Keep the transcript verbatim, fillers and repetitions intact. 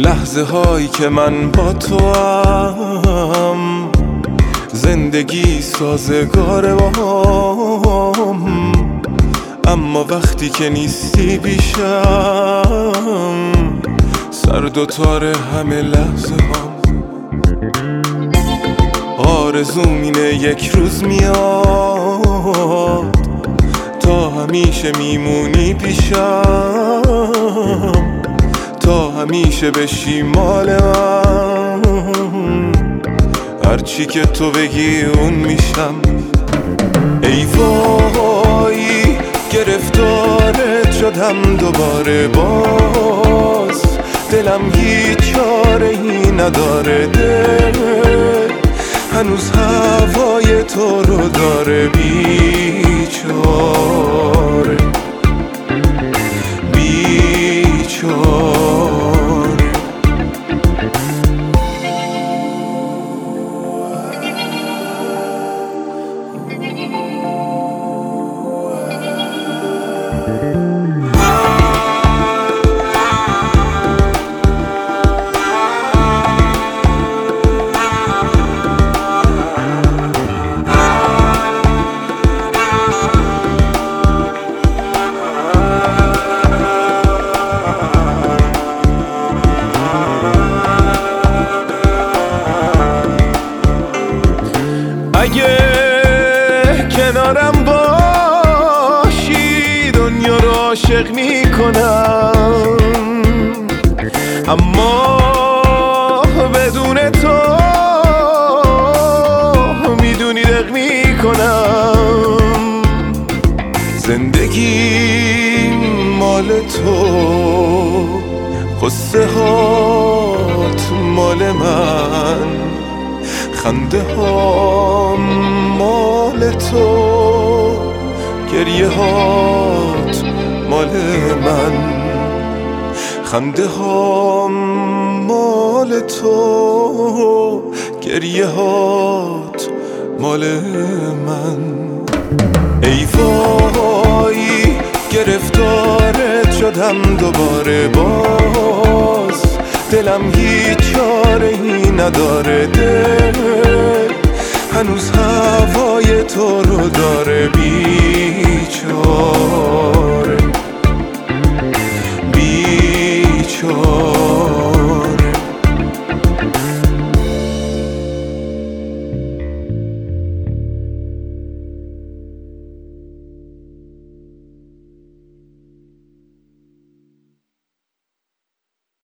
لحظه هایی که من با تو هم زندگی سازگاره باهم، اما وقتی که نیستی پیشم سرد و تار همه لحظه هم. آرزوم اینه یک روز میاد تا همیشه میمونی پیشم، تا همیشه بشی مال من، هرچی که تو بگی اون میشم. ای وای گرفتارت شدم دوباره، باز دلم هیچ چاره ای نداره، دل هنوز هوای تو رو داره. بیچاره بیچاره اگه کنارم باشی دنیا رو عاشق میکنم، اما بدون تو میدونی دق میکنم. زندگی مال تو، قصه هات مال من، خنده ها مال تو، گریه هات مال من. خنده ها مال تو، گریه هات مال من. ای وای گرفتارت شدم دوباره، باز دلم هیچ چاره ای نداره، دل هنوز هوای تو رو داره.